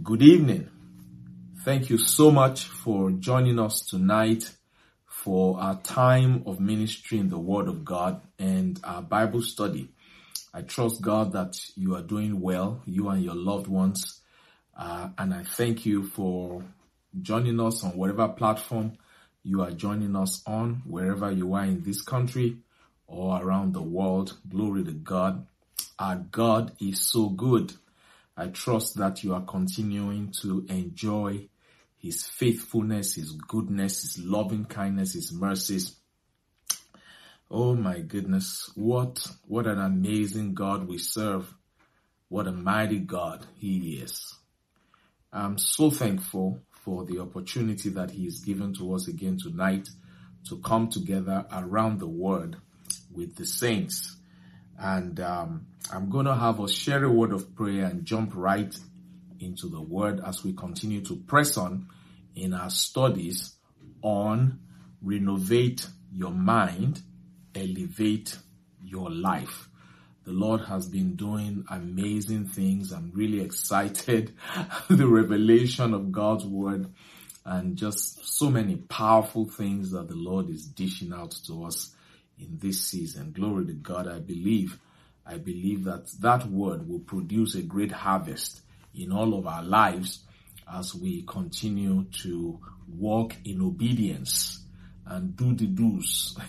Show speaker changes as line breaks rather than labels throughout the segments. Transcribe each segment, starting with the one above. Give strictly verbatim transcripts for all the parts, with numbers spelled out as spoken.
Good evening. Thank you so much for joining us tonight for our time of ministry in the Word of God and our Bible study. I trust God that you are doing well, you and your loved ones. Uh, and I thank you for joining us on whatever platform you are joining us on, wherever you are in this country or around the world. Glory to God. Our God is so good. I trust that you are continuing to enjoy His faithfulness, His goodness, His loving kindness, His mercies. Oh my goodness, what, what an amazing God we serve. What a mighty God He is. I'm so thankful for the opportunity that He has given to us again tonight to come together around the Word with the saints. And um, I'm going to have us share a word of prayer and jump right into the Word as we continue to press on in our studies on renovate your mind, elevate your life. The Lord has been doing amazing things. I'm really excited. The revelation of God's Word and just so many powerful things that the Lord is dishing out to us in this season. Glory to God. I believe, I believe that that Word will produce a great harvest in all of our lives as we continue to walk in obedience and do the do's.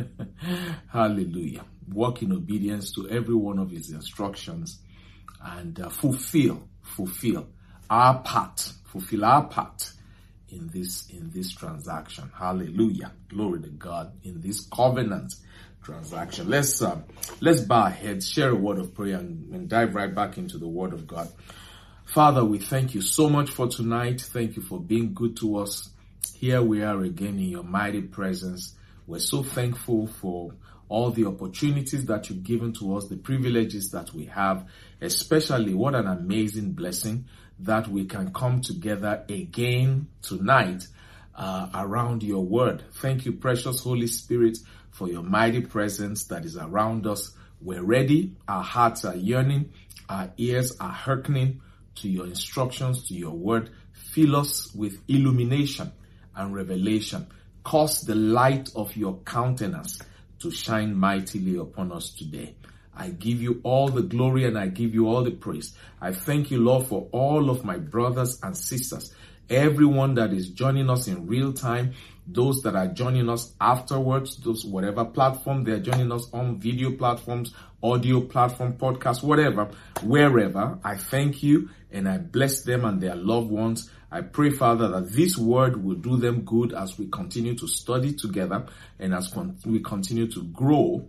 Hallelujah. Walk in obedience to every one of His instructions and uh, fulfill, fulfill our part, fulfill our part in this, in this transaction. Hallelujah. Glory to God in this covenant transaction. Let's, uh, let's bow our heads, share a word of prayer and, and dive right back into the Word of God. Father, we thank you so much for tonight. Thank you for being good to us. Here we are again in your mighty presence. We're so thankful for all the opportunities that you've given to us, the privileges that we have, especially what an amazing blessing that we can come together again tonight uh, around your Word. Thank you, precious Holy Spirit, for your mighty presence that is around us. We're ready. Our hearts are yearning. Our ears are hearkening to your instructions, to your Word. Fill us with illumination and revelation. Cause the light of your countenance to shine mightily upon us today. I give you all the glory and I give you all the praise. I thank you, Lord, for all of my brothers and sisters, everyone that is joining us in real time, those that are joining us afterwards, those whatever platform they're joining us on, video platforms, audio platform, podcast, whatever, wherever. I thank you and I bless them and their loved ones. I pray, Father, that this word will do them good as we continue to study together and as con- we continue to grow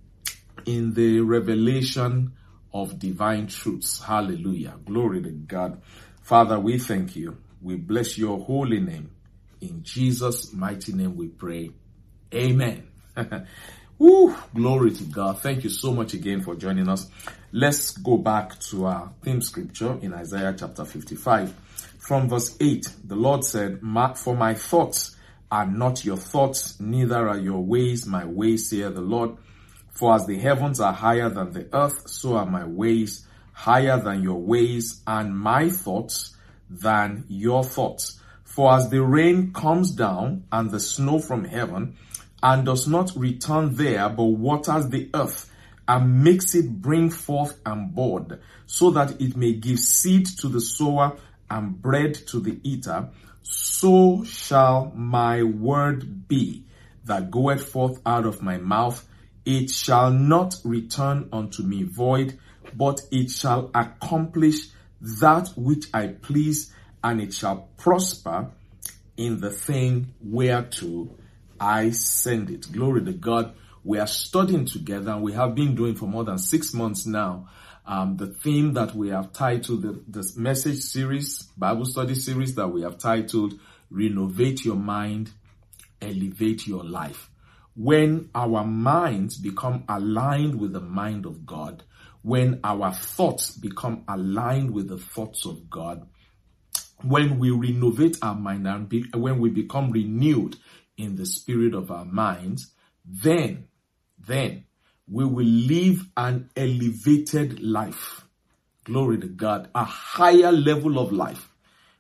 in the revelation of divine truths. Hallelujah. Glory to God. Father, we thank you. We bless your holy name. In Jesus' mighty name we pray. Amen. Woo, glory to God. Thank you so much again for joining us. Let's go back to our theme scripture in Isaiah chapter fifty-five. From verse eight, the Lord said, For my thoughts are not your thoughts, neither are your ways my ways, saith the Lord. For as the heavens are higher than the earth, so are my ways higher than your ways, and my thoughts than your thoughts. For as the rain comes down and the snow from heaven, and does not return there, but waters the earth, and makes it bring forth and bud, so that it may give seed to the sower and bread to the eater, so shall my word be that goeth forth out of my mouth. It shall not return unto me void, but it shall accomplish that which I please, and it shall prosper in the thing whereto I send it. Glory to God. We are studying together, and we have been doing for more than six months now. Um, the theme that we have titled, the, this message series, Bible study series that we have titled, Renovate Your Mind, Elevate Your Life. When our minds become aligned with the mind of God, when our thoughts become aligned with the thoughts of God, when we renovate our mind and be, when we become renewed in the spirit of our minds, then, then we will live an elevated life. Glory to God, a higher level of life.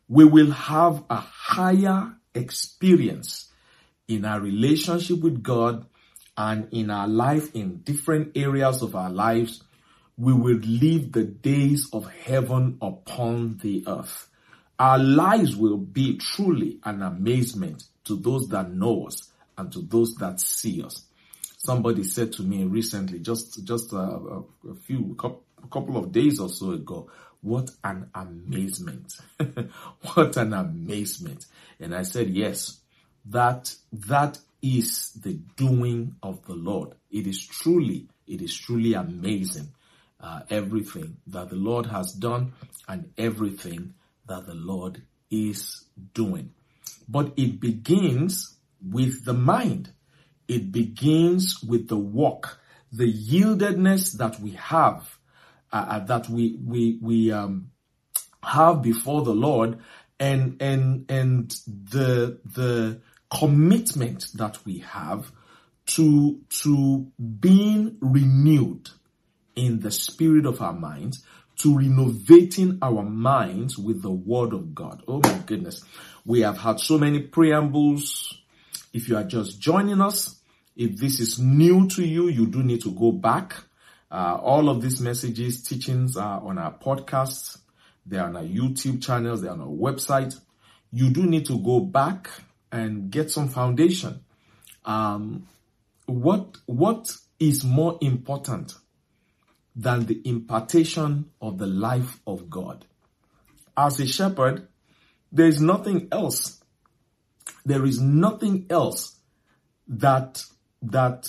we will have a higher experience in our relationship with God and in our life in different areas of our lives. We will live the days of heaven upon the earth. Our lives will be truly an amazement to those that know us and to those that see us. Somebody said to me recently, just, just a, a, a few, a couple of days or so ago, what an amazement. What an amazement. And I said, yes, that, that is the doing of the Lord. It is truly, it is truly amazing. Uh, everything that the Lord has done and everything that the Lord is doing. But it begins with the mind. It begins with the walk, the yieldedness that we have, uh, that we we we um, have before the Lord, and and and the the commitment that we have to to being renewed in the spirit of our minds, to renovating our minds with the word of God. Oh my goodness. We have had so many preambles. If you are just joining us, if this is new to you, you do need to go back. Uh, all of these messages, teachings are on our podcasts. They are on our YouTube channels. They are on our website. You do need to go back and get some foundation. Um, what, what is more important than the impartation of the life of God? As a shepherd, there is nothing else. There is nothing else that, that,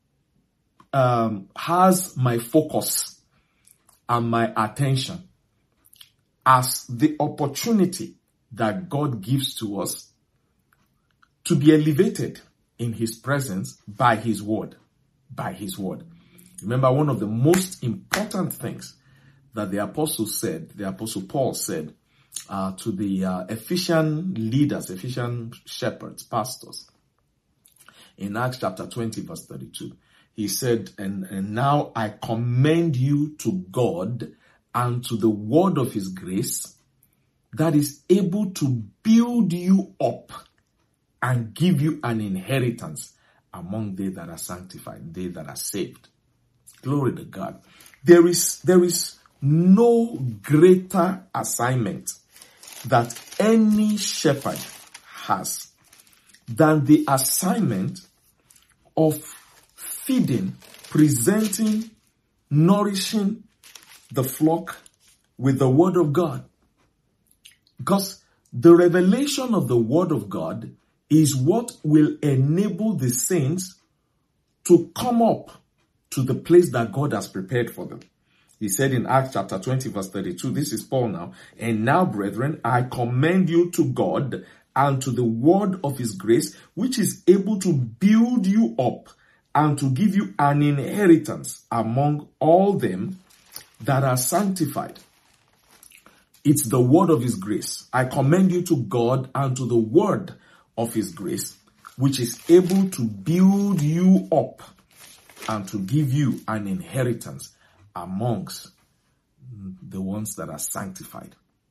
um, has my focus and my attention as the opportunity that God gives to us to be elevated in his presence by his word, by his word. Remember, one of the most important things that the apostle said, the apostle Paul said uh, to the uh, Ephesian leaders, Ephesian shepherds, pastors, in Acts chapter twenty, verse thirty-two, he said, and, and now I commend you to God and to the word of his grace that is able to build you up and give you an inheritance among they that are sanctified, they that are saved. Glory to God. There is, there is no greater assignment that any shepherd has than the assignment of feeding, presenting, nourishing the flock with the word of God. Because the revelation of the word of God is what will enable the saints to come up to the place that God has prepared for them. He said in Acts chapter twenty, verse thirty-two, this is Paul now, and now, brethren, I commend you to God and to the word of his grace, which is able to build you up and to give you an inheritance among all them that are sanctified. It's the word of his grace. I commend you to God and to the word of his grace, which is able to build you up and to give you an inheritance amongst the ones that are sanctified.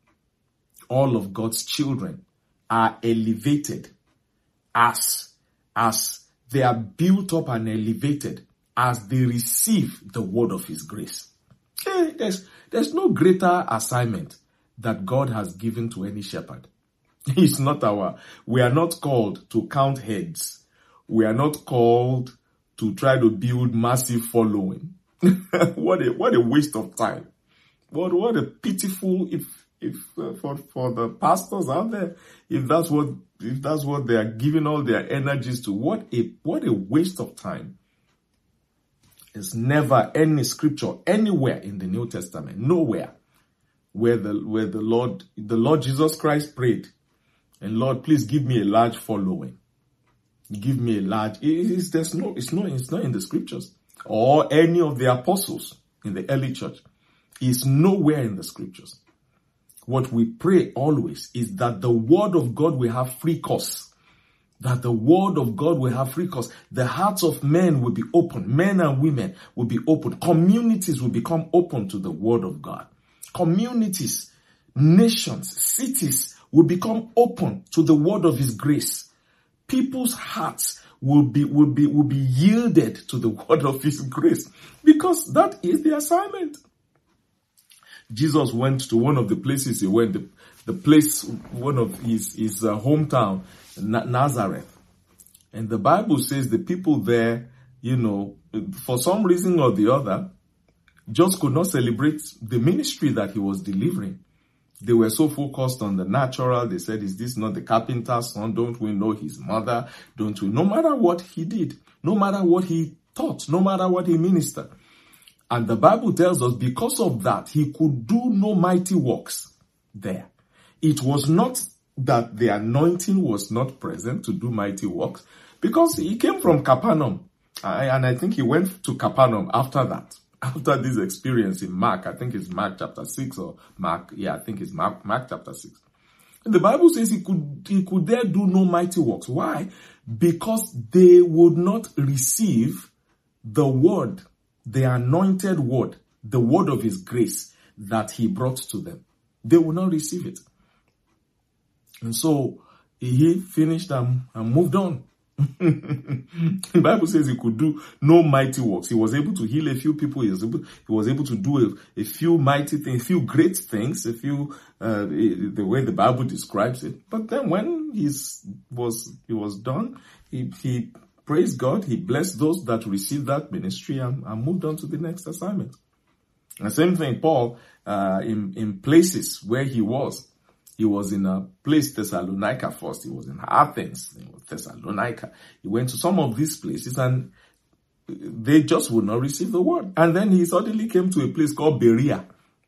All of God's children are elevated as, as they are built up and elevated as they receive the word of his grace. There's, there's no greater assignment that God has given to any shepherd. It's not our, we are not called to count heads. We are not called to try to build massive following. What a, what a waste of time. What, what a pitiful, if, if, uh, for, for the pastors out there, if that's what, if that's what they are giving all their energies to, what a, what a waste of time. There's never any scripture anywhere in the New Testament, nowhere, where the, where the Lord, the Lord Jesus Christ prayed, and Lord, please give me a large following. Give me a large, it is, there's no, it's not, it's not in the scriptures or any of the apostles in the early church. It's nowhere in the scriptures. What we pray always is that the word of God will have free course. That the word of God will have free course. The hearts of men will be open. Men and women will be open. Communities will become open to the word of God. Communities, nations, cities will become open to the word of his grace. People's hearts will be, will be, will be yielded to the word of his grace, because that is the assignment. Jesus went to one of the places he went, the, the place, one of his, his uh, hometown, Na- Nazareth. And the Bible says the people there, you know, for some reason or the other, just could not celebrate the ministry that he was delivering. They were so focused on the natural. They said, is this not the carpenter's son? Don't we know his mother? Don't we? No matter what he did, no matter what he taught, no matter what he ministered. And the Bible tells us because of that, he could do no mighty works there. It was not that the anointing was not present to do mighty works, because he came from Capernaum. And I think he went to Capernaum after that. After this experience in Mark, I think it's Mark chapter six or Mark, yeah, I think it's Mark, Mark chapter six. And the Bible says he could, he could there do no mighty works. Why? Because they would not receive the word, the anointed word, the word of his grace that he brought to them. They would not receive it. And so he finished and, and moved on. The Bible says he could do no mighty works. He was able to heal a few people. He was able, he was able to do a, a few mighty things, a few great things, a few, uh, the way the Bible describes it. But then when he's, was, he was done, he, he praised God. He blessed those that received that ministry and, and moved on to the next assignment. And the same thing, Paul, uh, in, in places where he was. He was in a place, Thessalonica first. He was in Athens, Thessalonica. He went to some of these places and they just would not receive the word. And then he suddenly came to a place called Berea.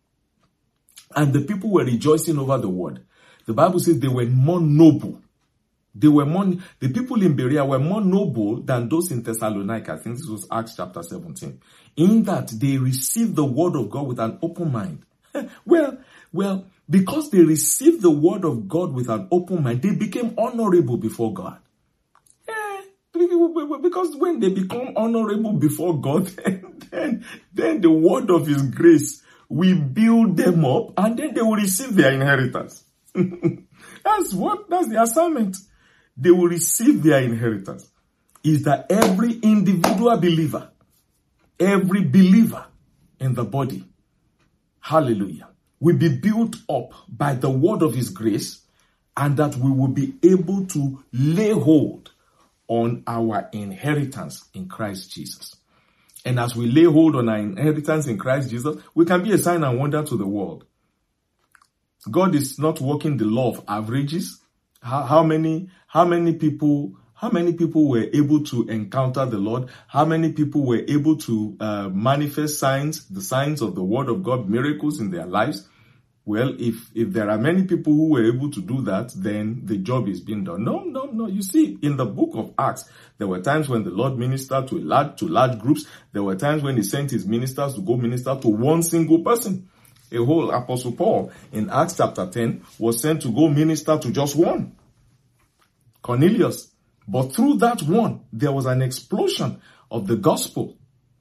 And the people were rejoicing over the word. The Bible says they were more noble. They were more, the people in Berea were more noble than those in Thessalonica. I think this was Acts chapter seventeen. In that they received the word of God with an open mind. well, well, because they received the word of God with an open mind, they became honorable before God. Yeah, because when they become honorable before God, then, then, then the word of his grace will build them up and then they will receive their inheritance. That's what, that's the assignment. They will receive their inheritance. Is that every individual believer, every believer in the body, hallelujah, will be built up by the word of his grace, and that we will be able to lay hold on our inheritance in Christ Jesus. And as we lay hold on our inheritance in Christ Jesus, we can be a sign and wonder to the world. God is not working the law of averages. How, how many, how many people, how many people were able to encounter the Lord? How many people were able to uh, manifest signs, the signs of the word of God, miracles in their lives? Well, if, if there are many people who were able to do that, then the job is being done. No, no, no. You see, in the book of Acts, there were times when the Lord ministered to a large, to large groups. There were times when he sent his ministers to go minister to one single person. A whole Apostle Paul in Acts chapter ten was sent to go minister to just one, Cornelius. But through that one, there was an explosion of the gospel.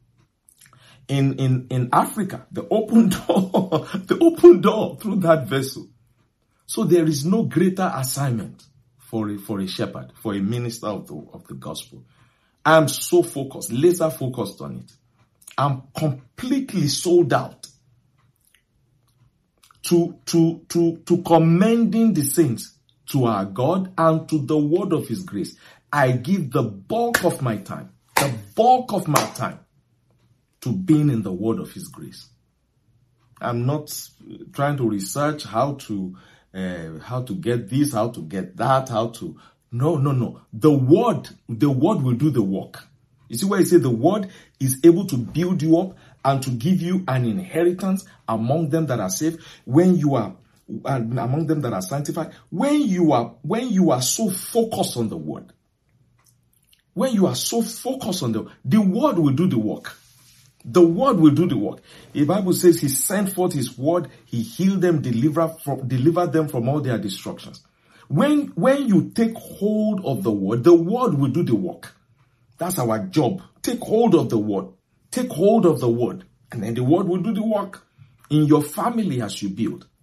In, in, in Africa, the open door, the open door through that vessel. So there is no greater assignment for a, for a shepherd, for a minister of the, of the gospel. I'm so focused, laser focused on it. I'm completely sold out to, to, to, to commending the saints to our God and to the word of his grace. I give the bulk of my time, the bulk of my time, to being in the word of his grace. I'm not trying to research how to, uh, how to get this, how to get that, how to, no, no, no. The word, the word will do the work. You see where I say the word is able to build you up and to give you an inheritance among them that are saved when you are, and among them that are sanctified. When you are, when you are so focused on the word, when you are so focused on the, the word will do the work. The word will do the work. The Bible says he sent forth his word, he healed them, delivered from, delivered them from all their destructions. When, when you take hold of the word, the word will do the work. That's our job. Take hold of the word. Take hold of the word. And then the word will do the work in your family as you build.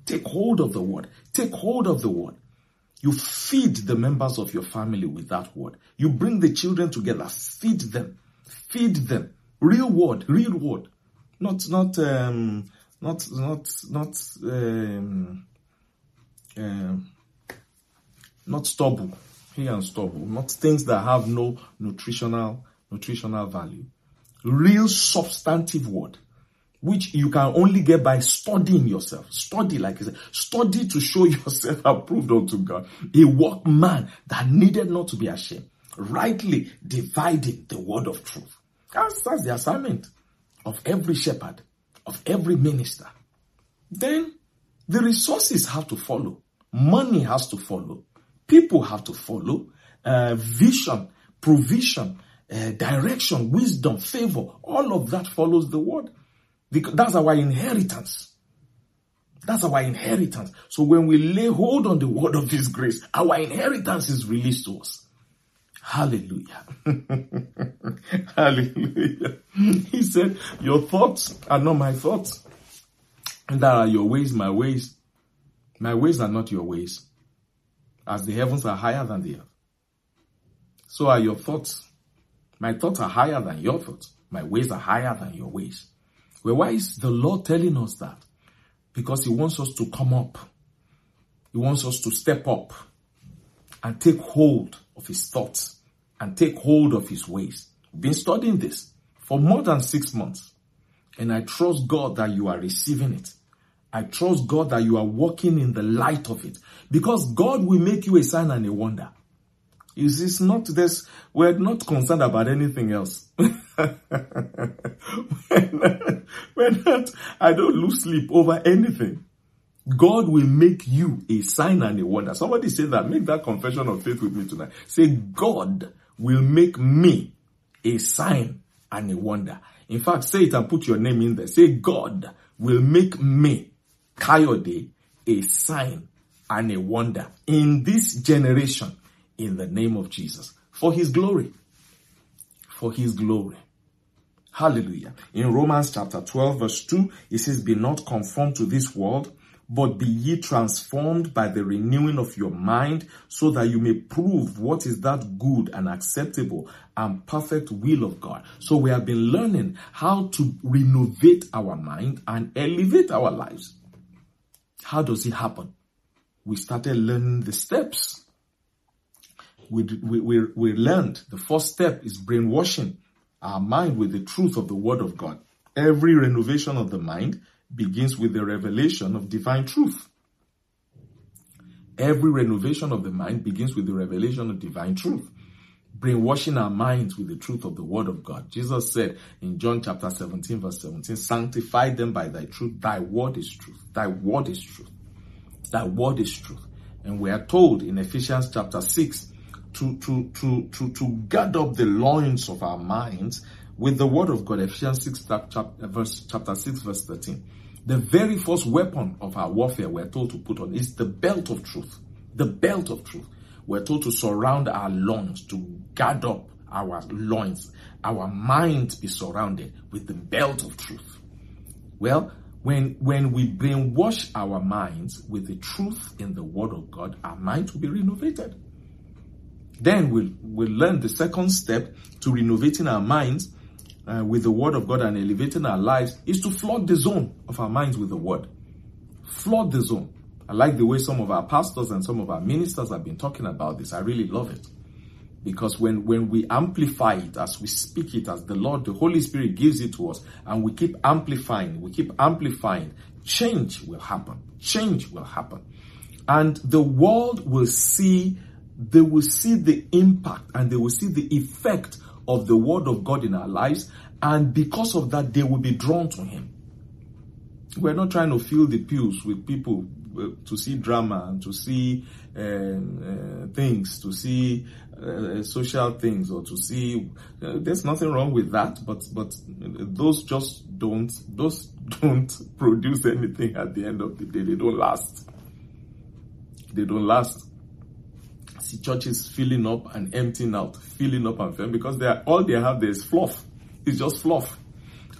Take hold of the word. Take hold of the word. You feed the members of your family with that word. You bring the children together. Feed them. Feed them. Real word. Real word. Not, not, um, not, not, not, um, um, not stubble. Here and stubble. Not things that have no nutritional, nutritional value. Real substantive word, which you can only get by studying yourself. Study, like I said, study to show yourself approved unto God. A workman that needed not to be ashamed. Rightly dividing the word of truth. That's, that's the assignment of every shepherd, of every minister. Then the resources have to follow. Money has to follow. People have to follow. Uh, vision, provision, uh, direction, wisdom, favor. All of that follows the word. Because that's our inheritance. That's our inheritance. So when we lay hold on the word of his grace, our inheritance is released to us. Hallelujah. Hallelujah. He said, your thoughts are not my thoughts. And that are your ways, my ways. My ways are not your ways. As the heavens are higher than the earth, so are your thoughts. My thoughts are higher than your thoughts. My ways are higher than your ways. Well, why is the Lord telling us that? Because he wants us to come up. He wants us to step up and take hold of his thoughts and take hold of his ways. We've been studying this for more than six months. And I trust God that you are receiving it. I trust God that you are walking in the light of it. Because God will make you a sign and a wonder. It's not this, we're not concerned about anything else. we're, not, we're not, I don't lose sleep over anything. God will make you a sign and a wonder. Somebody say that. Make that confession of faith with me tonight. Say, God will make me a sign and a wonder. In fact, say it and put your name in there. Say, God will make me, Kayode, a sign and a wonder in this generation, in the name of Jesus, for his glory. For his glory. Hallelujah. In Romans chapter twelve verse two, it says, be not conformed to this world, but be ye transformed by the renewing of your mind, so that you may prove what is that good and acceptable and perfect will of God. So we have been learning how to renovate our mind and elevate our lives. How does it happen? We started learning the steps. We, we, we, we learned the first step is brainwashing our mind with the truth of the word of God. Every renovation of the mind begins with the revelation of divine truth. Every renovation of the mind begins with the revelation of divine truth. Brainwashing our minds with the truth of the word of God. Jesus said in John chapter seventeen verse seventeen, sanctify them by thy truth. Thy word is truth. Thy word is truth. Thy word is truth. And we are told in Ephesians chapter six to, to, to, to, to guard up the loins of our minds with the word of God. Ephesians six chapter, verse, chapter six verse thirteen. The very first weapon of our warfare we're told to put on is the belt of truth. The belt of truth. We're told to surround our loins, to guard up our loins, our minds be surrounded with the belt of truth. Well, when, when we brainwash our minds with the truth in the word of God, our minds will be renovated. Then we'll, we'll learn the second step to renovating our minds uh, with the word of God and elevating our lives is to flood the zone of our minds with the word. Flood the zone. I like the way some of our pastors and some of our ministers have been talking about this. I really love it. Because when, when we amplify it, as we speak it, as the Lord, the Holy Spirit gives it to us, and we keep amplifying, we keep amplifying, change will happen. Change will happen. And the world will see, they will see the impact and they will see the effect of the word of God in our lives. And because of that, they will be drawn to him. We're not trying to fill the pews with people to see drama and to see um, uh, things, to see uh, social things, or to see. Uh, there's nothing wrong with that, but but those just don't those don't produce anything at the end of the day. They don't last. They don't last. See churches filling up and emptying out, filling up and filling, because they are all they have there is fluff. It's just fluff.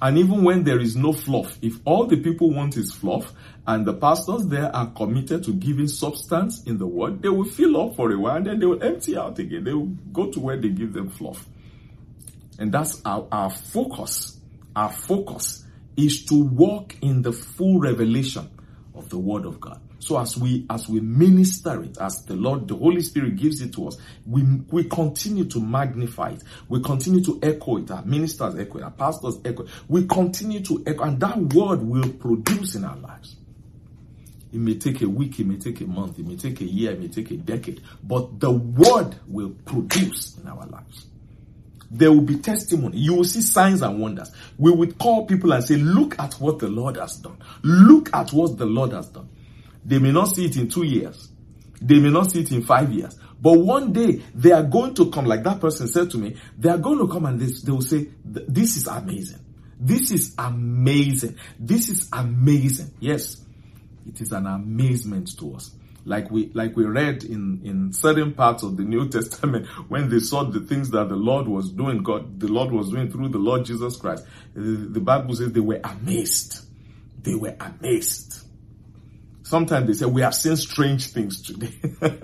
And even when there is no fluff, if all the people want is fluff, and the pastors there are committed to giving substance in the word, they will fill up for a while and then they will empty out again. They will go to where they give them fluff. And that's our, our focus. Our focus is to walk in the full revelation of the word of God. So as we as we minister it, as the Lord, the Holy Spirit gives it to us, we we continue to magnify it. We continue to echo it. Our ministers echo it. Our pastors echo it. We continue to echo, and that word will produce in our lives. It may take a week, it may take a month, it may take a year, it may take a decade, but the word will produce in our lives. There will be testimony. You will see signs and wonders. We would call people and say, look at what the Lord has done. Look at what the Lord has done. They may not see it in two years. They may not see it in five years. But one day, they are going to come, like that person said to me, they are going to come and they, they will say, this is amazing. This is amazing. This is amazing. Yes, it is an amazement to us. Like we, like we read in, in certain parts of the New Testament, when they saw the things that the Lord was doing, God, the Lord was doing through the Lord Jesus Christ. The, the Bible says they were amazed. They were amazed. Sometimes they say, we have seen strange things today.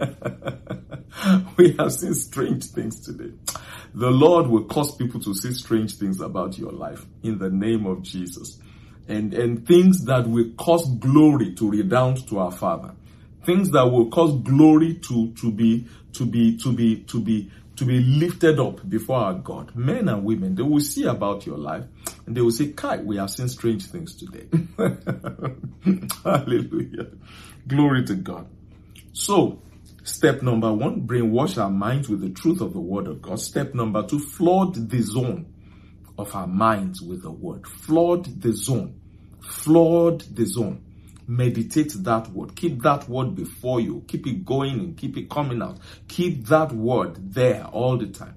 We have seen strange things today. The Lord will cause people to see strange things about your life in the name of Jesus. And, and things that will cause glory to redound to our Father. Things that will cause glory to, to be, to be, to be, to be, to be lifted up before our God. Men and women, they will see about your life and they will say, Kai, we have seen strange things today. Hallelujah. Glory to God. So, step number one, brainwash our minds with the truth of the word of God. Step number two, flood the zone of our minds with the word. Flood the zone. Flood the zone. Meditate that word. Keep that word before you. Keep it going and keep it coming out. Keep that word there all the time.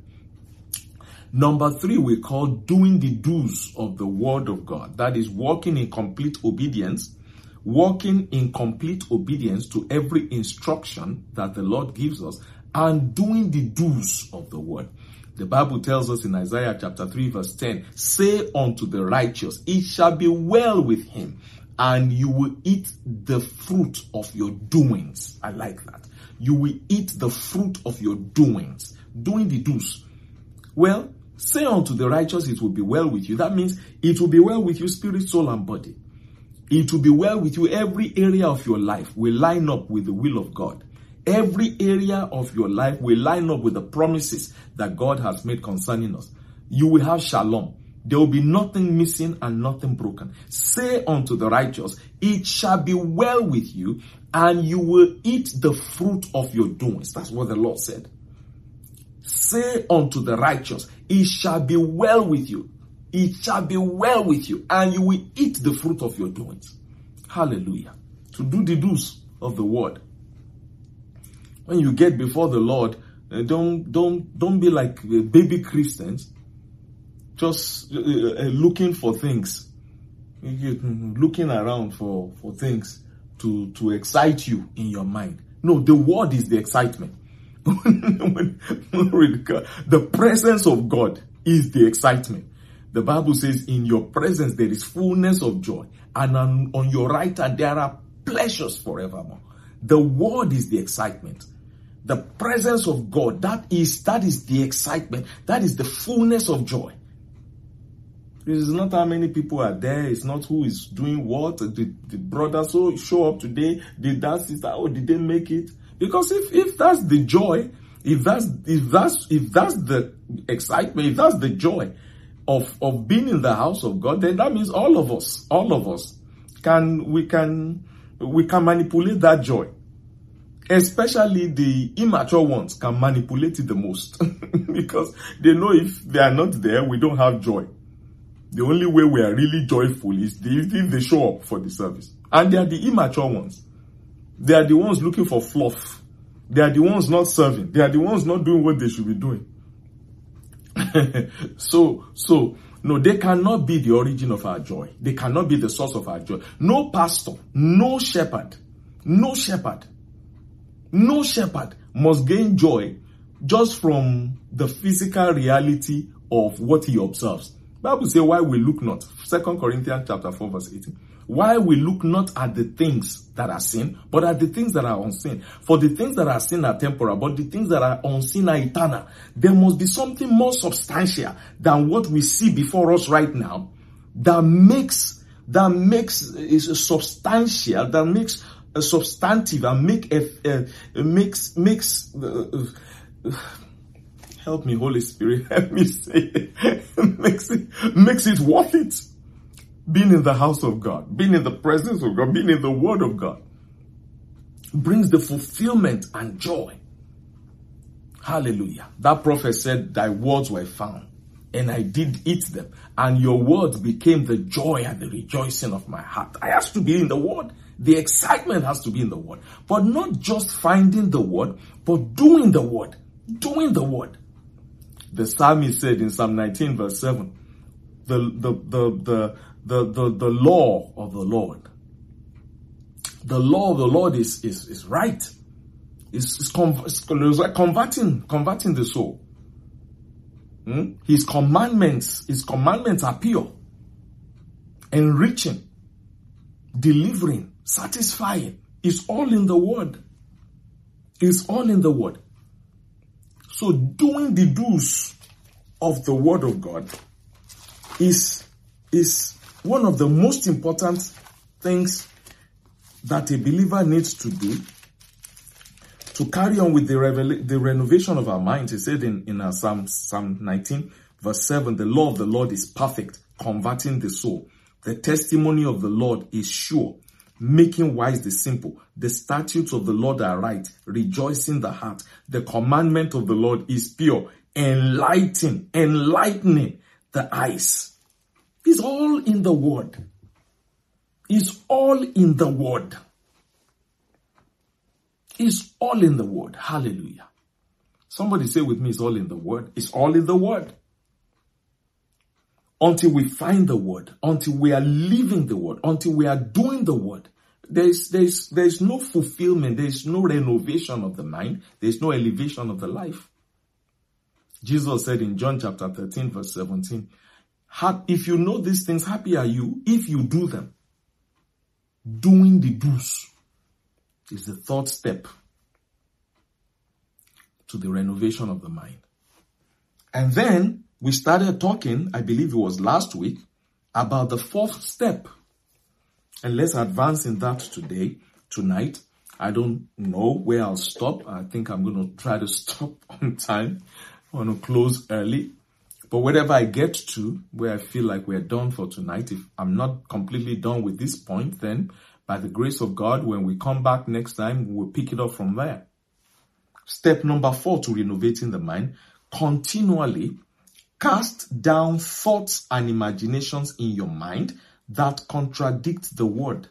Number three, we call doing the do's of the word of God. That is walking in complete obedience. Walking in complete obedience to every instruction that the Lord gives us and doing the do's of the word. The Bible tells us in Isaiah chapter three verse ten, say unto the righteous, it shall be well with him, and you will eat the fruit of your doings. I like that. You will eat the fruit of your doings. Doing the do's. Well, say unto the righteous, it will be well with you. That means it will be well with you, spirit, soul, and body. It will be well with you. Every area of your life will line up with the will of God. Every area of your life will line up with the promises that God has made concerning us. You will have shalom. There will be nothing missing and nothing broken. Say unto the righteous, it shall be well with you, and you will eat the fruit of your doings. That's what the Lord said. Say unto the righteous, it shall be well with you. It shall be well with you, and you will eat the fruit of your doings. Hallelujah. To do the do's of the word. When you get before the Lord, don't don't don't be like baby Christians, just uh, looking for things, looking around for for things to to excite you in your mind. No, the word is the excitement. The presence of God is the excitement. The Bible says, in your presence there is fullness of joy, and on, on your right hand there are pleasures forevermore. The word is the excitement. The presence of God, that is, that is the excitement. That is the fullness of joy. It is not how many people are there. It's not who is doing what. Did the brother so show up today? Did that sister, or did they make it? Because if, if that's the joy, if that's, if that's, if that's the excitement, if that's the joy of, of being in the house of God, then that means all of us, all of us can, we can, we can manipulate that joy. Especially the immature ones can manipulate it the most because they know if they are not there, we don't have joy. The only way we are really joyful is if they show up for the service. And they are the immature ones. They are the ones looking for fluff. They are the ones not serving. They are the ones not doing what they should be doing. so, so, no, they cannot be the origin of our joy. They cannot be the source of our joy. No pastor, no shepherd, no shepherd, no shepherd must gain joy just from the physical reality of what he observes. Bible says, why we look not. Second Corinthians chapter four, verse eighteen. Why we look not at the things that are seen, but at the things that are unseen. For the things that are seen are temporal, but the things that are unseen are eternal. There must be something more substantial than what we see before us right now that makes, that makes, is substantial, that makes a substantive and make a, uh, makes, makes, uh, uh, help me, Holy Spirit, help me say it, makes it, makes it worth it. Being in the house of God, being in the presence of God, being in the word of God brings the fulfillment and joy. Hallelujah. That prophet said, thy words were found and I did eat them, and your words became the joy and the rejoicing of my heart. I have to be in the word. The excitement has to be in the word, but not just finding the word, but doing the word, doing the word. The psalmist said in Psalm nineteen verse seven, the, the, the, the, The, the, the law of the Lord. The law of the Lord is, is, is right. It's, it's, conv- it's like converting, converting the soul. Hmm? His commandments, his commandments are pure, enriching, delivering, satisfying. It's all in the word. It's all in the word. So doing the do's of the word of God is, is, one of the most important things that a believer needs to do to carry on with the, revel- the renovation of our minds. He said in, in our Psalm, Psalm nineteen, verse seven, the law of the Lord is perfect, converting the soul. The testimony of the Lord is sure, making wise the simple. The statutes of the Lord are right, rejoicing the heart. The commandment of the Lord is pure, enlightening, enlightening the eyes. It's all in the word. It's all in the word. It's all in the word. Hallelujah. Somebody say with me, it's all in the word. It's all in the word. Until we find the word, until we are living the word, until we are doing the word, there's, there's, there's no fulfillment. There's no renovation of the mind. There's no elevation of the life. Jesus said in John chapter thirteen, verse seventeen, if you know these things, happy are you if you do them. Doing the do's is the third step to the renovation of the mind. And then we started talking, I believe it was last week, about the fourth step. And let's advance in that today, tonight. I don't know where I'll stop. I think I'm going to try to stop on time. I want to close early. But wherever I get to, where I feel like we're done for tonight, if I'm not completely done with this point, then by the grace of God, when we come back next time, we'll pick it up from there. Step number four to renovating the mind, continually cast down thoughts and imaginations in your mind that contradict the word.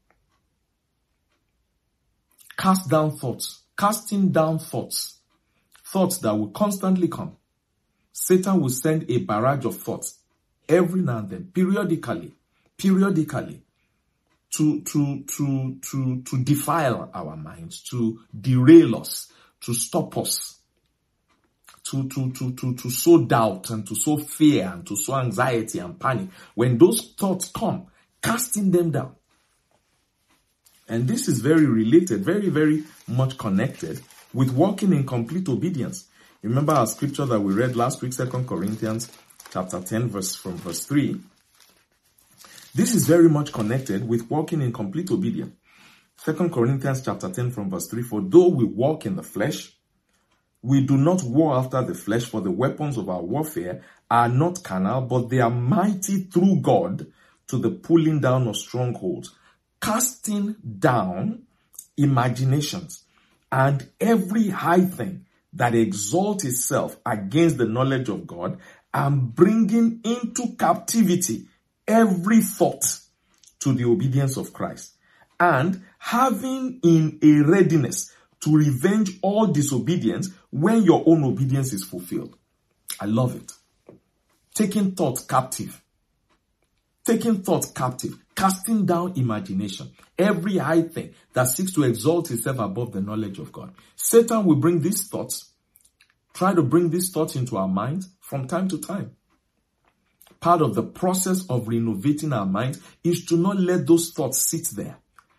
Cast down thoughts, casting down thoughts, thoughts that will constantly come. Satan will send a barrage of thoughts every now and then, periodically, periodically, to, to, to, to, to defile our minds, to derail us, to stop us, to, to, to, to, to sow doubt and to sow fear and to sow anxiety and panic. When those thoughts come, casting them down. And this is very related, very, very much connected with walking in complete obedience. Remember our scripture that we read last week, Second Corinthians chapter ten, verse from verse three. This is very much connected with walking in complete obedience. Second Corinthians chapter ten from verse three, for though we walk in the flesh, we do not war after the flesh, for the weapons of our warfare are not carnal, but they are mighty through God to the pulling down of strongholds, casting down imaginations and every high thing that exalts itself against the knowledge of God, and bringing into captivity every thought to the obedience of Christ, and having in a readiness to revenge all disobedience when your own obedience is fulfilled. I love it. Taking thoughts captive. Taking thoughts captive. Casting down imagination. Every high thing that seeks to exalt itself above the knowledge of God. Satan will bring these thoughts, try to bring these thoughts into our minds from time to time. part of the process of renovating our minds is to not let those thoughts sit there.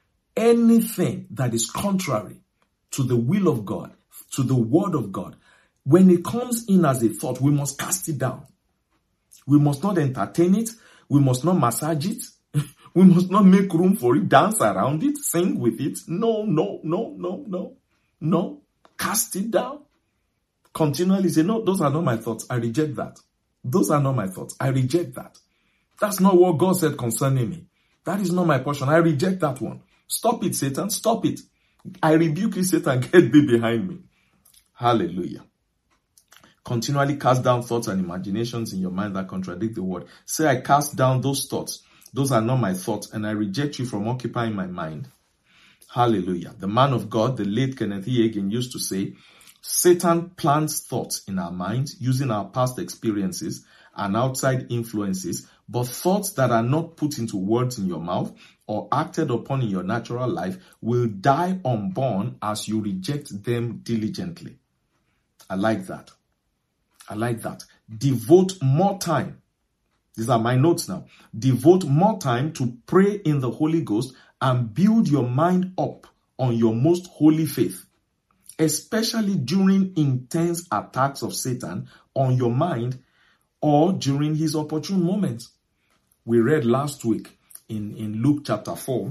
Anything that is contrary to the will of God, to the word of God, when it comes in as a thought, we must cast it down. We must not entertain it. We must not massage it. We must not make room for it, dance around it, sing with it. No, no, no, no, no, no. Cast it down. Continually say, no, those are not my thoughts. I reject that. Those are not my thoughts. I reject that. That's not what God said concerning me. That is not my portion. I reject that one. Stop it, Satan. Stop it. I rebuke you, Satan. Get thee behind me. Hallelujah. Continually cast down thoughts and imaginations in your mind that contradict the word. Say, I cast down those thoughts. Those are not my thoughts, and I reject you from occupying my mind. Hallelujah. The man of God, the late Kenneth E. Hagin, used to say, Satan plants thoughts in our minds using our past experiences and outside influences, but thoughts that are not put into words in your mouth or acted upon in your natural life will die unborn as you reject them diligently. I like that. I like that. Devote more time. These are my notes now. Devote more time to pray in the Holy Ghost and build your mind up on your most holy faith, especially during intense attacks of Satan on your mind or during his opportune moments. We read last week in, in Luke chapter four,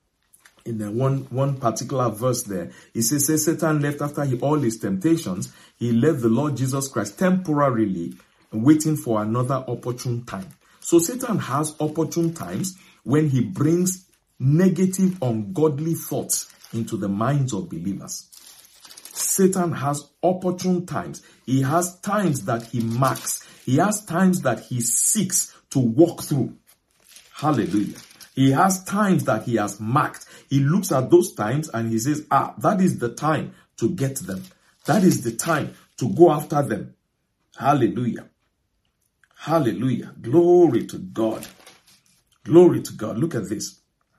in the one, one particular verse there, it says, says Satan left after he, all his temptations. He left the Lord Jesus Christ temporarily waiting for another opportune time. So Satan has opportune times when he brings negative, ungodly thoughts into the minds of believers. Satan has opportune times. He has times that he marks. He has times that he seeks to walk through. Hallelujah. He has times that he has marked. He looks at those times and he says, ah, that is the time to get them. That is the time to go after them. Hallelujah. Hallelujah. Glory to God. Glory to God. Look at this.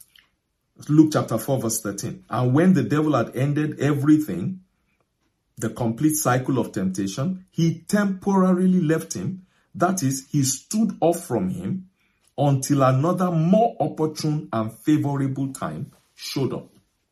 Luke chapter four verse thirteen. And when the devil had ended everything, the complete cycle of temptation, he temporarily left him. That is, he stood off from him until another more opportune and favorable time showed up.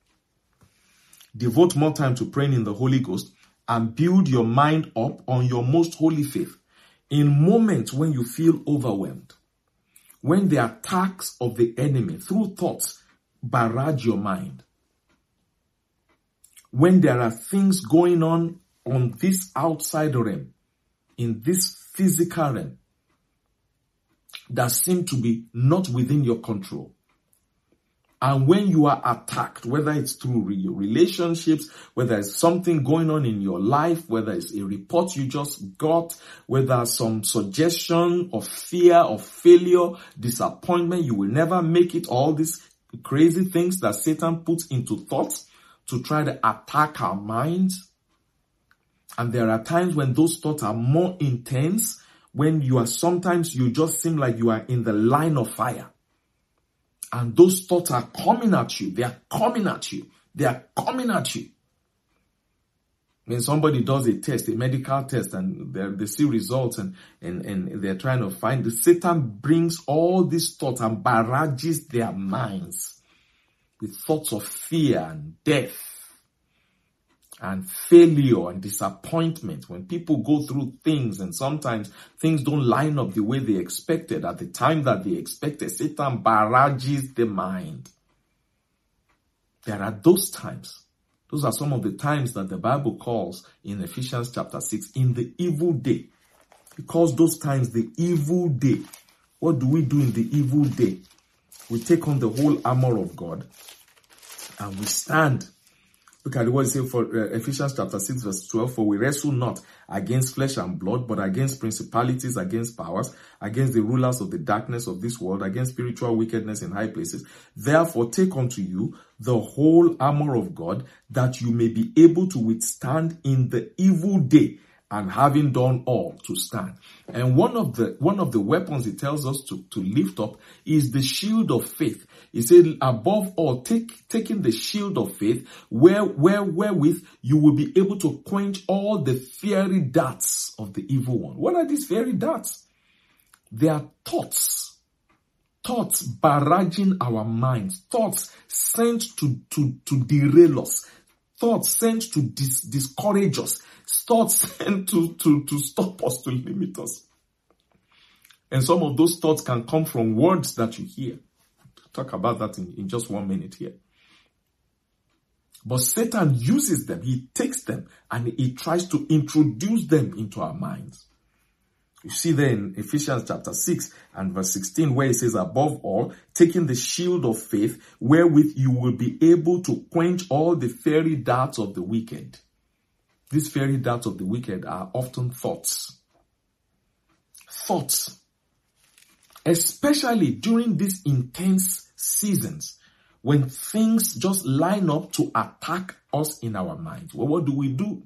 Devote more time to praying in the Holy Ghost and build your mind up on your most holy faith. In moments when you feel overwhelmed, when the attacks of the enemy through thoughts barrage your mind, when there are things going on on this outside realm, in this physical realm, that seem to be not within your control. And when you are attacked, whether it's through your relationships, whether it's something going on in your life, whether it's a report you just got, whether some suggestion of fear of failure, disappointment, you will never make it, all these crazy things that Satan puts into thoughts to try to attack our minds. And there are times when those thoughts are more intense, when you are, sometimes you just seem like you are in the line of fire. And those thoughts are coming at you. They are coming at you. They are coming at you. When somebody does a test, a medical test, and they see results and, and, and they're trying to find, the Satan brings all these thoughts and barrages their minds with thoughts of fear and death and failure and disappointment. When people go through things and sometimes things don't line up the way they expected at the time that they expected, Satan barrages the mind. There are those times. Those are some of the times that the Bible calls in Ephesians chapter six, in the evil day. It calls those times the evil day. What do we do in the evil day? We take on the whole armor of God and we stand. Look at what it says for uh, Ephesians chapter six verse twelve. For we wrestle not against flesh and blood, but against principalities, against powers, against the rulers of the darkness of this world, against spiritual wickedness in high places. Therefore take unto you the whole armor of God, that you may be able to withstand in the evil day, and having done all, to stand. And one of the one of the weapons it tells us to, to lift up is the shield of faith. He said, above all, take taking the shield of faith, where where wherewith you will be able to quench all the fiery darts of the evil one. What are these fiery darts? They are thoughts. Thoughts barraging our minds. Thoughts sent to, to, to derail us. Thoughts sent to dis- discourage us. Thoughts sent to, to, to stop us, to limit us. And some of those thoughts can come from words that you hear. I'll talk about that in, in just one minute here. But Satan uses them. He takes them and he tries to introduce them into our minds. You see there in Ephesians chapter six and verse sixteen where it says, above all, taking the shield of faith, wherewith you will be able to quench all the fiery darts of the wicked. These fiery darts of the wicked are often thoughts. Thoughts. Especially during these intense seasons when things just line up to attack us in our minds. Well, what do we do?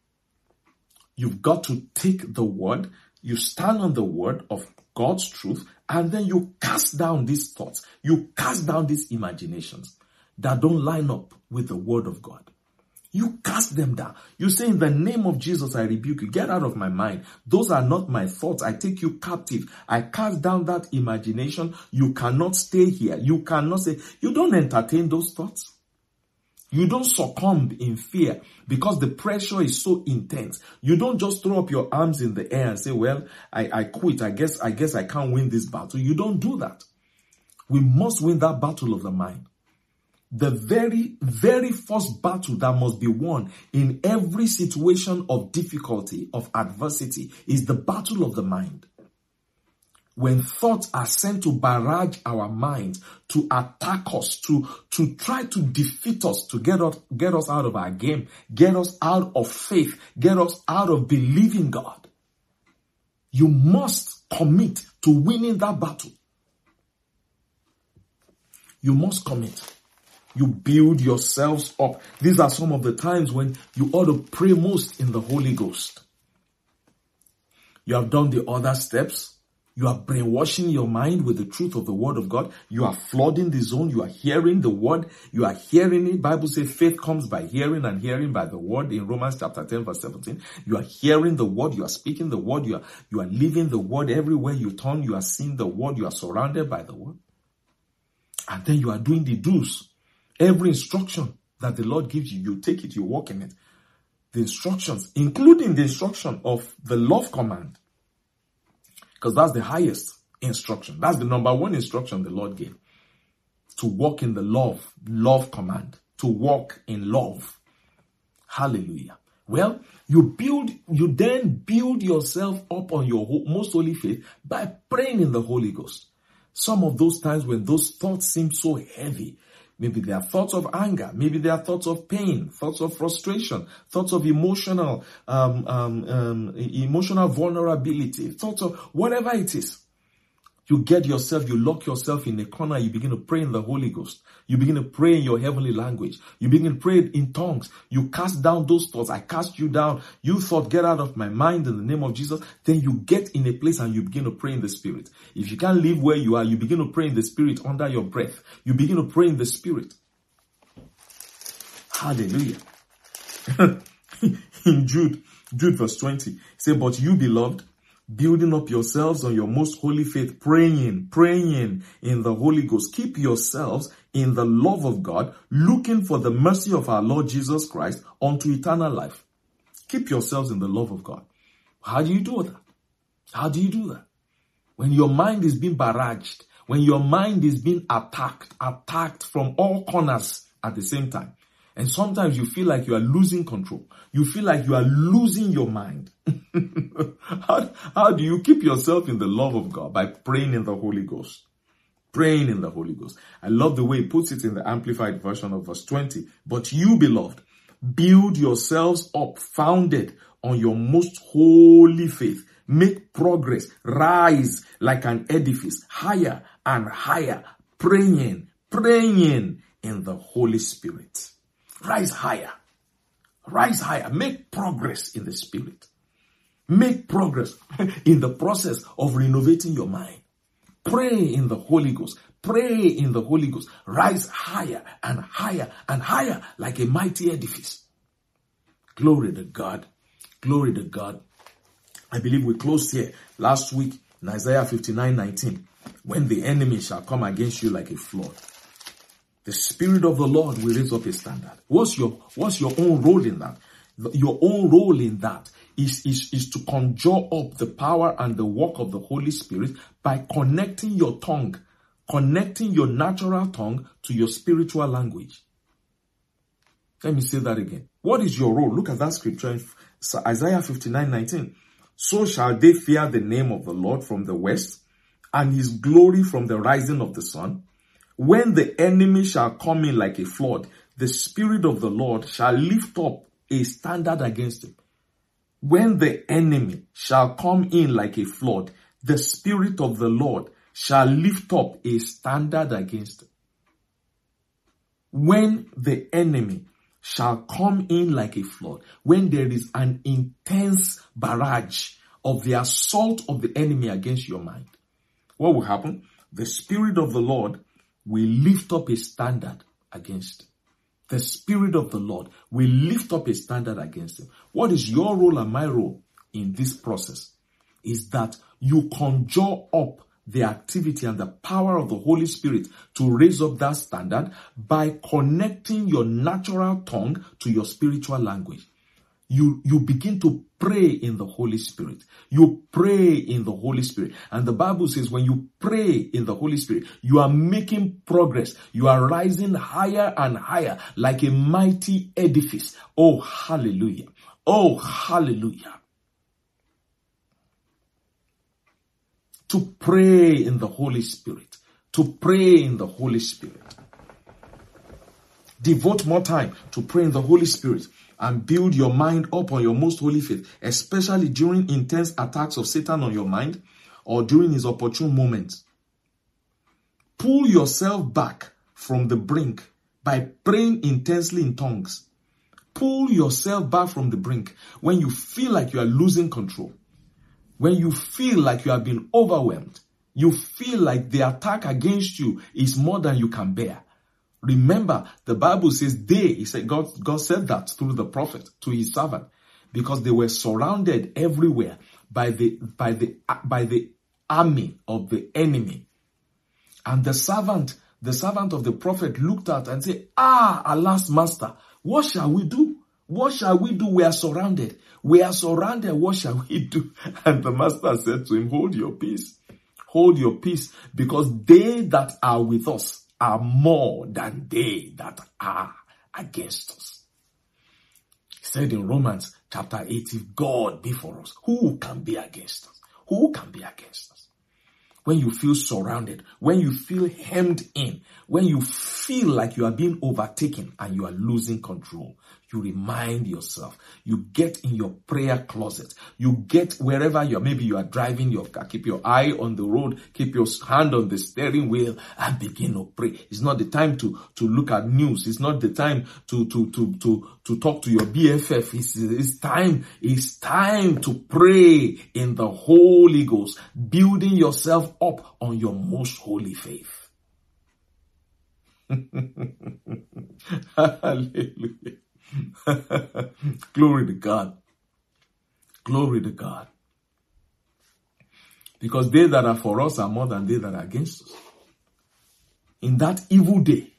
You've got to take the word, you stand on the word of God's truth, and then you cast down these thoughts. You cast down these imaginations that don't line up with the word of God. You cast them down. You say, in the name of Jesus, I rebuke you. Get out of my mind. Those are not my thoughts. I take you captive. I cast down that imagination. You cannot stay here. You cannot say, you don't entertain those thoughts. You don't succumb in fear because the pressure is so intense. You don't just throw up your arms in the air and say, well, I, I quit. I guess, I guess I can't win this battle. You don't do that. We must win that battle of the mind. The very, very first battle that must be won in every situation of difficulty, of adversity, is the battle of the mind. When thoughts are sent to barrage our minds, to attack us, to, to try to defeat us, to get us, get us out of our game, get us out of faith, get us out of believing God, you must commit to winning that battle. You must commit. You build yourselves up. These are some of the times when you ought to pray most in the Holy Ghost. You have done the other steps. You are brainwashing your mind with the truth of the word of God. You are flooding the zone. You are hearing the word. You are hearing it. Bible says faith comes by hearing and hearing by the word in Romans chapter ten verse seventeen. You are hearing the word. You are speaking the word. You are, you are living the word everywhere you turn. You are seeing the word. You are surrounded by the word. And then you are doing the do's. Every instruction that the Lord gives you, you take it, you walk in it. The instructions, including the instruction of the love command. Because that's the highest instruction. That's the number one instruction the Lord gave. To walk in the love, love command. To walk in love. Hallelujah. Well, you build, you then build yourself up on your most holy faith by praying in the Holy Ghost. Some of those times when those thoughts seem so heavy, maybe they are thoughts of anger. Maybe they are thoughts of pain, thoughts of frustration, thoughts of emotional, um, um, um, emotional vulnerability, thoughts of whatever it is. You get yourself, you lock yourself in a corner, you begin to pray in the Holy Ghost. You begin to pray in your heavenly language. You begin to pray in tongues. You cast down those thoughts. I cast you down. You thought, get out of my mind in the name of Jesus. Then you get in a place and you begin to pray in the Spirit. If you can't live where you are, you begin to pray in the Spirit under your breath. You begin to pray in the Spirit. Hallelujah. In Jude, Jude verse twenty, it says, but you, beloved, building up yourselves on your most holy faith, praying, praying in the Holy Ghost. Keep yourselves in the love of God, looking for the mercy of our Lord Jesus Christ unto eternal life. Keep yourselves in the love of God. How do you do that? How do you do that? When your mind is being barraged, when your mind is being attacked, attacked from all corners at the same time. And sometimes you feel like you are losing control. You feel like you are losing your mind. how, how do you keep yourself in the love of God? By praying in the Holy Ghost. Praying in the Holy Ghost. I love the way he puts it in the Amplified version of verse twenty. But you, beloved, build yourselves up, founded on your most holy faith. Make progress. Rise like an edifice. Higher and higher. Praying, praying in the Holy Spirit. Rise higher. Rise higher. Make progress in the Spirit. Make progress in the process of renovating your mind. Pray in the Holy Ghost. Pray in the Holy Ghost. Rise higher and higher and higher like a mighty edifice. Glory to God. Glory to God. I believe we closed here last week In Isaiah fifty-nine nineteen, when the enemy shall come against you like a flood, the Spirit of the Lord will raise up a standard. What's your, what's your own role in that? Your own role in that is, is, is to conjure up the power and the work of the Holy Spirit by connecting your tongue, connecting your natural tongue to your spiritual language. Let me say that again. What is your role? Look at that scripture in Isaiah fifty-nine nineteen. So shall they fear the name of the Lord from the west, and his glory from the rising of the sun. When the enemy shall come in like a flood, the Spirit of the Lord shall lift up a standard against him. When the enemy shall come in like a flood, the Spirit of the Lord shall lift up a standard against him. When the enemy shall come in like a flood, when there is an intense barrage of the assault of the enemy against your mind, what will happen? The Spirit of the Lord will lift up a standard against him. The Spirit of the Lord will lift up a standard against him. What is your role and my role in this process? Is that you conjure up the activity and the power of the Holy Spirit to raise up that standard by connecting your natural tongue to your spiritual language. You, you begin to pray in the Holy Spirit. You pray in the Holy Spirit. And the Bible says when you pray in the Holy Spirit, you are making progress. You are rising higher and higher like a mighty edifice. Oh, hallelujah. Oh, hallelujah. To pray in the Holy Spirit. To pray in the Holy Spirit. Devote more time to pray in the Holy Spirit. And build your mind up on your most holy faith, especially during intense attacks of Satan on your mind or during his opportune moments. Pull yourself back from the brink by praying intensely in tongues. Pull yourself back from the brink when you feel like you are losing control. When you feel like you have been overwhelmed. You feel like the attack against you is more than you can bear. Remember, the Bible says they, he said, God, God said that through the prophet to his servant, because they were surrounded everywhere by the, by the, by the army of the enemy. And the servant, the servant of the prophet looked at and said, ah, alas, master, what shall we do? What shall we do? We are surrounded. We are surrounded. What shall we do? And the master said to him, hold your peace. Hold your peace, because they that are with us are more than they that are against us. He said in Romans chapter eight, if God be for us, who can be against us? Who can be against us? When you feel surrounded, when you feel hemmed in, when you feel like you are being overtaken and you are losing control, you remind yourself, you get in your prayer closet, you get wherever you are, maybe you are driving your car, keep your eye on the road, keep your hand on the steering wheel and begin to pray. It's not the time to, to look at news. It's not the time to, to, to, to, to talk to your B F F. It's, it's time, it's time to pray in the Holy Ghost, building yourself up on your most holy faith. Hallelujah. Glory to God. Glory to God. Because they that are for us are more than they that are against us. In that evil day,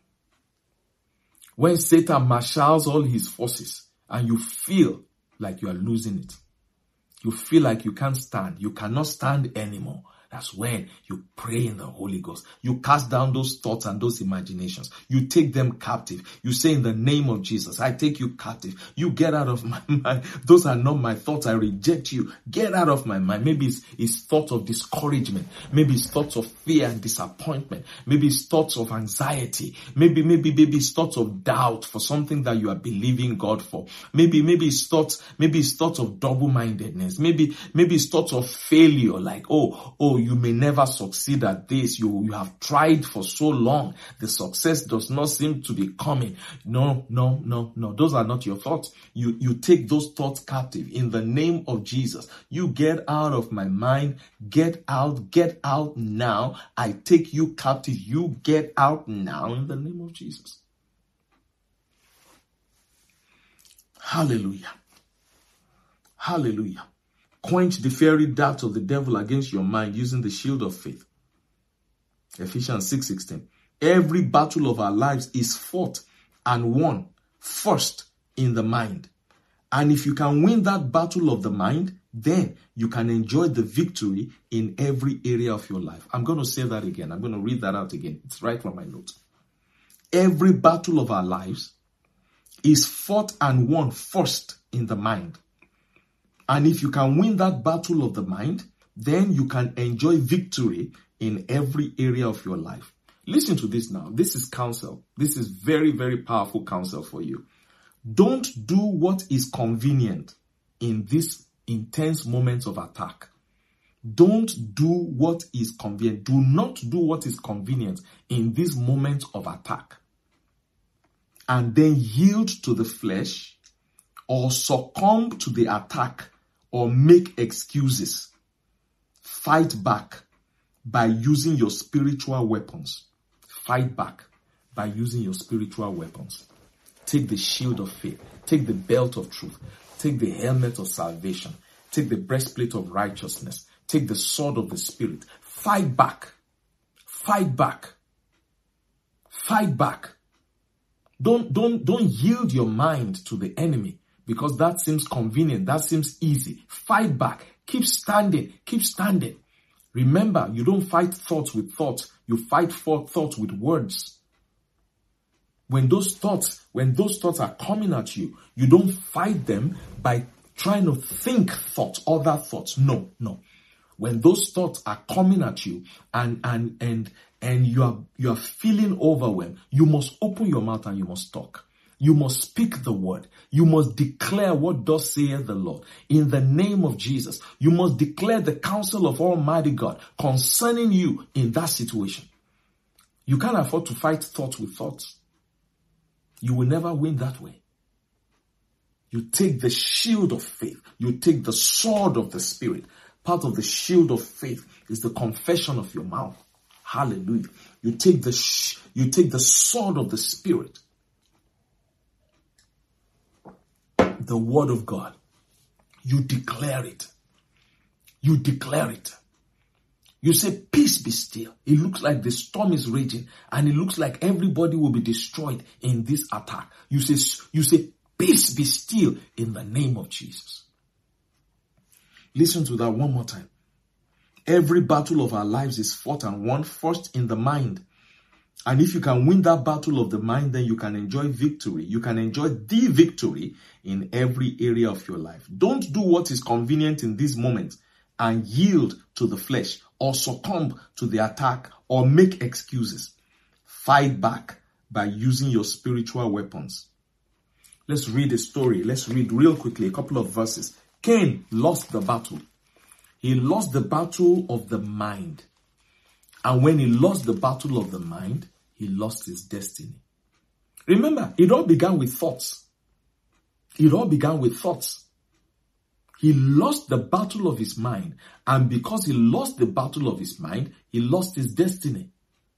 when Satan marshals all his forces and you feel like you are losing it, you feel like you can't stand, you cannot stand anymore, that's when you pray in the Holy Ghost. You cast down those thoughts and those imaginations. You take them captive. You say in the name of Jesus, I take you captive. You get out of my mind. Those are not my thoughts. I reject you. Get out of my mind. Maybe it's, it's thoughts of discouragement. Maybe it's thoughts of fear and disappointment. Maybe it's thoughts of anxiety. Maybe, maybe, maybe it's thoughts of doubt for something that you are believing God for. Maybe, maybe it's thoughts, maybe it's thoughts of double-mindedness. Maybe, maybe it's thoughts of failure. Like, oh, oh, you may never succeed at this. You, you have tried for so long. The success does not seem to be coming. No, no, no, no. Those are not your thoughts. You, you take those thoughts captive in the name of Jesus. You get out of my mind. Get out, get out now. I take you captive. You get out now in the name of Jesus. Hallelujah. Hallelujah. Quench the fiery darts of the devil against your mind using the shield of faith. Ephesians six sixteen. Every battle of our lives is fought and won first in the mind. And if you can win that battle of the mind, then you can enjoy the victory in every area of your life. I'm going to say that again. I'm going to read that out again. It's right from my notes. Every battle of our lives is fought and won first in the mind. And if you can win that battle of the mind, then you can enjoy victory in every area of your life. Listen to this now. This is counsel. This is very, very powerful counsel for you. Don't do what is convenient in these intense moments of attack. Don't do what is convenient. Do not do what is convenient in these moments of attack. And then yield to the flesh or succumb to the attack or make excuses. Fight back by using your spiritual weapons. Fight back by using your spiritual weapons. Take the shield of faith. Take the belt of truth. Take the helmet of salvation. Take the breastplate of righteousness. Take the sword of the Spirit. Fight back. Fight back. Fight back. Don't, don't, don't yield your mind to the enemy because that seems convenient. That seems easy. Fight back. Keep standing. Keep standing. Remember, you don't fight thoughts with thoughts. You fight for thoughts with words. When those thoughts, when those thoughts are coming at you, you don't fight them by trying to think thoughts, other thoughts. No, no. When those thoughts are coming at you and, and, and, and you are, you are feeling overwhelmed, you must open your mouth and you must talk. You must speak the word. You must declare what thus saith the Lord. In the name of Jesus, you must declare the counsel of Almighty God concerning you in that situation. You can't afford to fight thoughts with thoughts. You will never win that way. You take the shield of faith. You take the sword of the Spirit. Part of the shield of faith is the confession of your mouth. Hallelujah. You take the, sh- you take the sword of the Spirit. The word of God. You declare it. You declare it. You say, peace be still. It looks like the storm is raging and it looks like everybody will be destroyed in this attack. You say, you say, peace be still in the name of Jesus. Listen to that one more time. Every battle of our lives is fought and won first in the mind. And if you can win that battle of the mind, then you can enjoy victory. You can enjoy the victory in every area of your life. Don't do what is convenient in these moments and yield to the flesh or succumb to the attack or make excuses. Fight back by using your spiritual weapons. Let's read a story. Let's read real quickly a couple of verses. Cain lost the battle. He lost the battle of the mind. And when he lost the battle of the mind, he lost his destiny. Remember, it all began with thoughts. It all began with thoughts. He lost the battle of his mind. And because he lost the battle of his mind, he lost his destiny.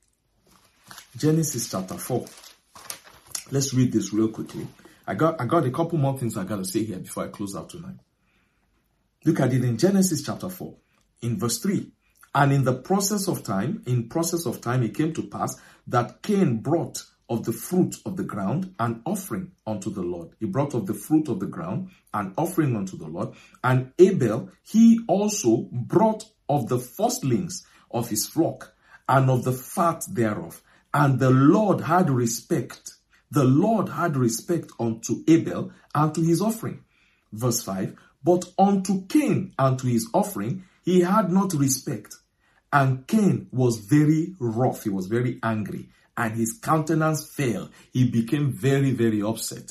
Genesis chapter four. Let's read this real quickly. I got, I got a couple more things I got to say here before I close out tonight. Look at it in Genesis chapter four, in verse three. And in the process of time, in process of time, it came to pass that Cain brought of the fruit of the ground an offering unto the Lord. He brought of the fruit of the ground an offering unto the Lord. And Abel, he also brought of the firstlings of his flock and of the fat thereof. And the Lord had respect. The Lord had respect unto Abel and to his offering. Verse five. But unto Cain and to his offering, he had not respect. And Cain was very wroth. He was very angry. And his countenance fell. He became very, very upset.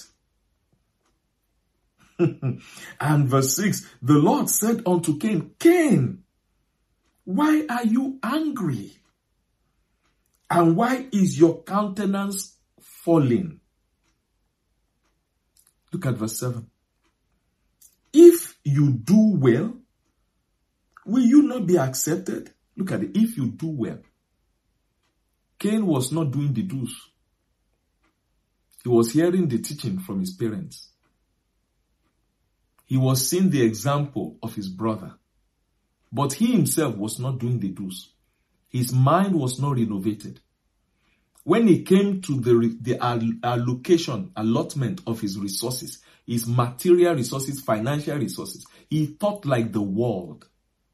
And verse six, the Lord said unto Cain, Cain, why are you angry? And why is your countenance falling? Look at verse seven. If you do well, will you not be accepted? Look at it. If you do well. Cain was not doing the do's. He was hearing the teaching from his parents. He was seeing the example of his brother. But he himself was not doing the do's. His mind was not renovated. When he came to the, the allocation, allotment of his resources, his material resources, financial resources, he thought like the world.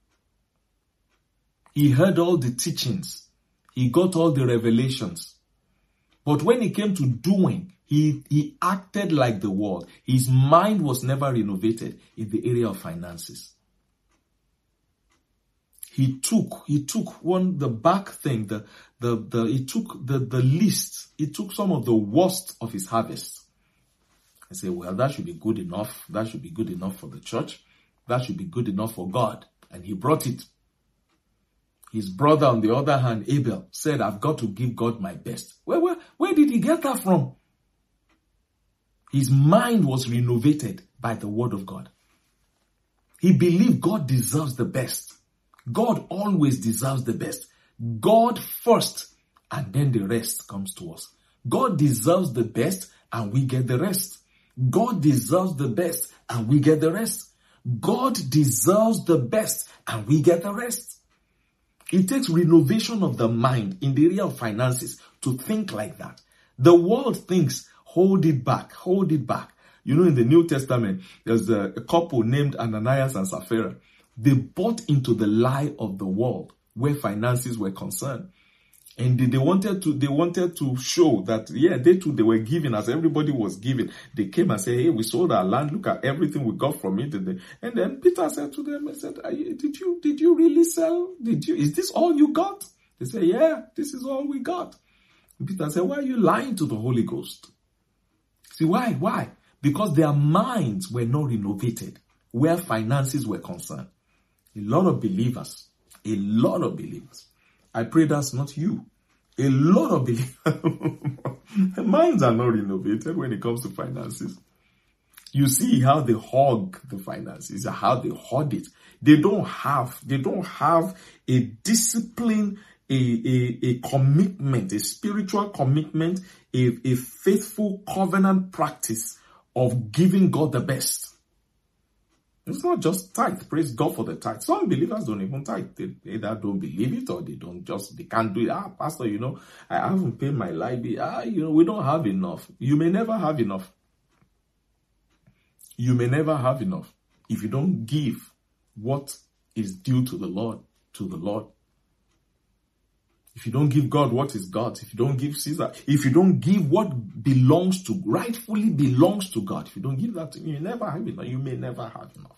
He heard all the teachings. He got all the revelations. But when he came to doing, he, he acted like the world. His mind was never renovated in the area of finances. He took, he took one, the back thing, the, the, the, he took the, the least, he took some of the worst of his harvest. I say, well, that should be good enough. That should be good enough for the church. That should be good enough for God. And he brought it. His brother, on the other hand, Abel, said, I've got to give God my best. Where, where, where did he get that from? His mind was renovated by the word of God. He believed God deserves the best. God always deserves the best. God first, and then the rest comes to us. God deserves the best, and we get the rest. God deserves the best, and we get the rest. God deserves the best, and we get the rest. It takes renovation of the mind in the area of finances to think like that. The world thinks, hold it back, hold it back. You know, in the New Testament, there's a, a couple named Ananias and Sapphira. They bought into the lie of the world where finances were concerned. And they, they wanted to, they wanted to show that, yeah, they too, they were giving as everybody was giving. They came and said, hey, we sold our land. Look at everything we got from it. And then Peter said to them, he said, did you, did you really sell? Did you, is this all you got? They said, yeah, this is all we got. And Peter said, why are you lying to the Holy Ghost? See, why? Why? Because their minds were not renovated where finances were concerned. A lot of believers, a lot of believers. I pray that's not you. A lot of believers, minds are not renovated when it comes to finances. You see how they hog the finances, how they hoard it. They don't have, they don't have a discipline, a, a, a commitment, a spiritual commitment, a, a faithful covenant practice of giving God the best. It's not just tithe. Praise God for the tithe. Some believers don't even tithe. They either don't believe it or they don't just, they can't do it. Ah, pastor, you know, I haven't paid my light bill. Ah, you know, we don't have enough. You may never have enough. You may never have enough if you don't give what is due to the Lord, to the Lord. If you don't give God what is God's, if you don't give Caesar, if you don't give what belongs to, rightfully belongs to God, if you don't give that to him, you never have enough. You may never have enough.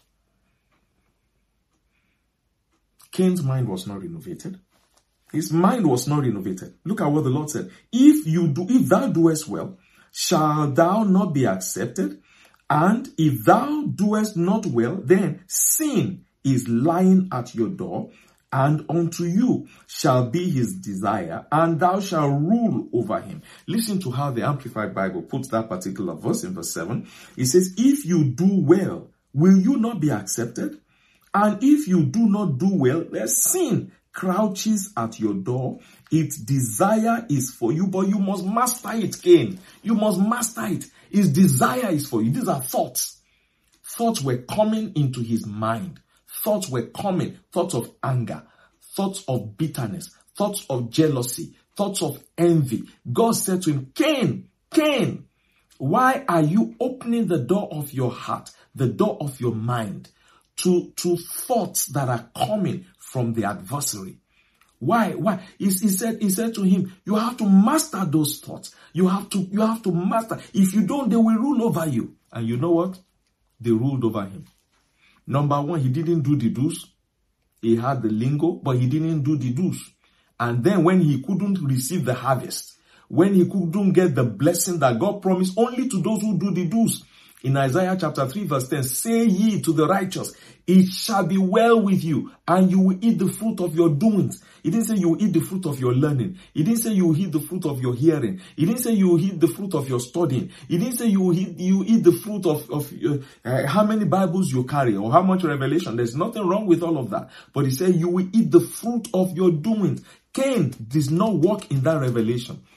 Cain's mind was not renovated. His mind was not renovated. Look at what the Lord said. If you do, if thou doest well, shall thou not be accepted? And if thou doest not well, then sin is lying at your door, and unto you shall be his desire, and thou shalt rule over him. Listen to how the Amplified Bible puts that particular verse in verse seven. It says, if you do well, will you not be accepted? And if you do not do well, then sin crouches at your door. Its desire is for you, but you must master it, Cain. You must master it. Its desire is for you. These are thoughts. Thoughts were coming into his mind. Thoughts were coming, thoughts of anger, thoughts of bitterness, thoughts of jealousy, thoughts of envy. God said to him, Cain, Cain, why are you opening the door of your heart, the door of your mind, to, to thoughts that are coming from the adversary? Why? Why? He, he said, he said to him, you have to master those thoughts. You have to, you have to master. If you don't, they will rule over you. And you know what? They ruled over him. Number one, he didn't do the do's. He had the lingo, but he didn't do the do's. And then when he couldn't receive the harvest, when he couldn't get the blessing that God promised only to those who do the do's, in Isaiah chapter three verse ten, say ye to the righteous, it shall be well with you, and you will eat the fruit of your doings. He didn't say you will eat the fruit of your learning. He didn't say you will eat the fruit of your hearing. He didn't say you will eat the fruit of your studying. He didn't say you will eat, you eat the fruit of, of uh, uh, how many Bibles you carry or how much revelation. There's nothing wrong with all of that. But he said you will eat the fruit of your doings. Cain does not walk in that revelation.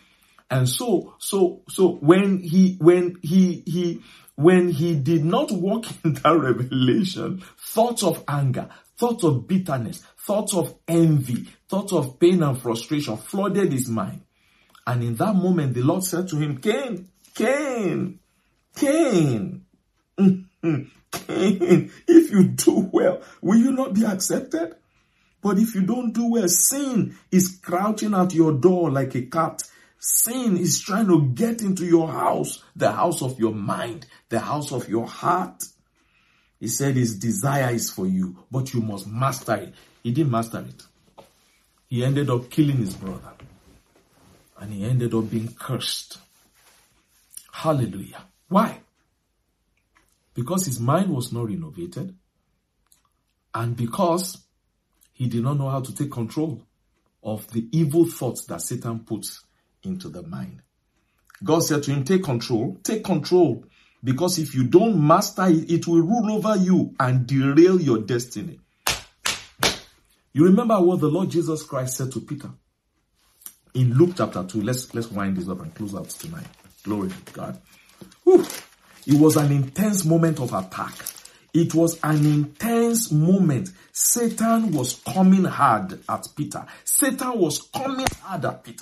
And so, so, so when he, when he, he, when he did not walk in that revelation, thoughts of anger, thoughts of bitterness, thoughts of envy, thoughts of pain and frustration flooded his mind. And in that moment, the Lord said to him, Cain, Cain, Cain, Cain, if you do well, will you not be accepted? But if you don't do well, sin is crouching at your door like a cat. Sin is trying to get into your house, the house of your mind, the house of your heart. He said his desire is for you, but you must master it. He didn't master it. He ended up killing his brother. And he ended up being cursed. Hallelujah. Why? Because his mind was not renovated. And because he did not know how to take control of the evil thoughts that Satan puts into the mind. God said to him, take control, take control. Because if you don't master it, it will rule over you and derail your destiny. You remember what the Lord Jesus Christ said to Peter? In Luke chapter two, let's, let's wind this up and close out tonight. Glory to God. Whew. It was an intense moment of attack. It was an intense moment. Satan was coming hard at Peter. Satan was coming hard at Peter.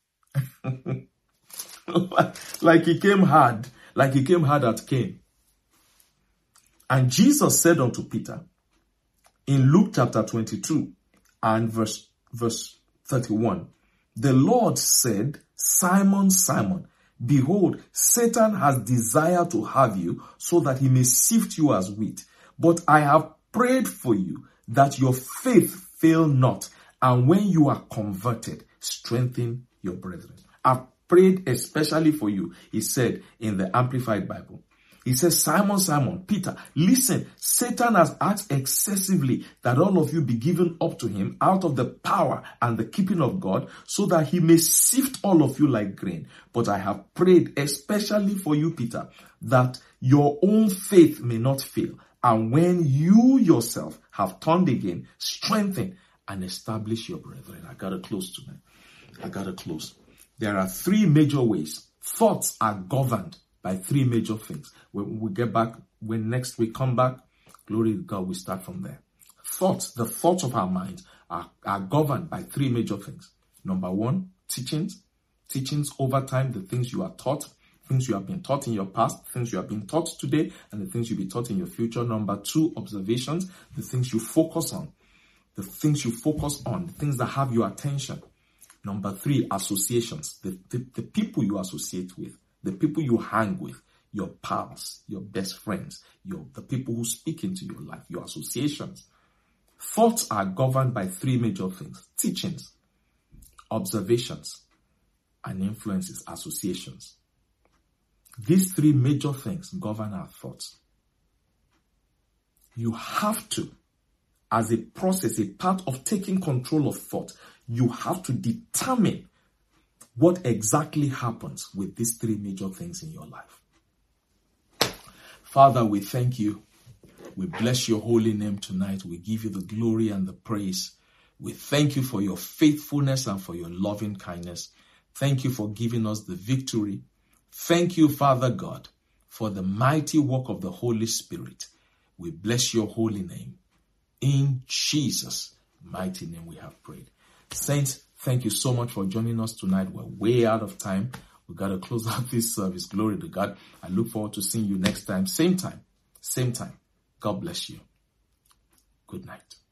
Like he came hard, like he came hard at Cain. And Jesus said unto Peter, in Luke chapter twenty-two and verse, verse thirty-one, the Lord said, Simon, Simon, behold, Satan has desired to have you so that he may sift you as wheat. But I have prayed for you that your faith fail not. And when you are converted, strengthen your brethren. I've prayed especially for you, he said in the Amplified Bible. He says, Simon, Simon, Peter, listen, Satan has asked excessively that all of you be given up to him out of the power and the keeping of God, so that he may sift all of you like grain. But I have prayed especially for you, Peter, that your own faith may not fail. And when you yourself have turned again, strengthen and establish your brethren. I gotta close tonight. I gotta close. There are three major ways. Thoughts are governed by three major things. When we get back, when next we come back, glory to God, we start from there. Thoughts, the thoughts of our minds are, are governed by three major things. Number one, teachings. Teachings over time, the things you are taught, things you have been taught in your past, things you have been taught today, and the things you'll be taught in your future. Number two, observations, the things you focus on, the things you focus on, the things that have your attention. Number three, associations, the, the, the people you associate with, the people you hang with, your pals, your best friends, your the people who speak into your life, your associations. Thoughts are governed by three major things: teachings, observations, and influences, associations. These three major things govern our thoughts. You have to, as a process, a part of taking control of thought, you have to determine what exactly happens with these three major things in your life. Father, we thank you. We bless your holy name tonight. We give you the glory and the praise. We thank you for your faithfulness and for your loving kindness. Thank you for giving us the victory. Thank you, Father God, for the mighty work of the Holy Spirit. We bless your holy name. In Jesus' mighty name we have prayed. Saints, thank you so much for joining us tonight. We're way out of time. We've got to close out this service. Glory to God. I look forward to seeing you next time. Same time. Same time. God bless you. Good night.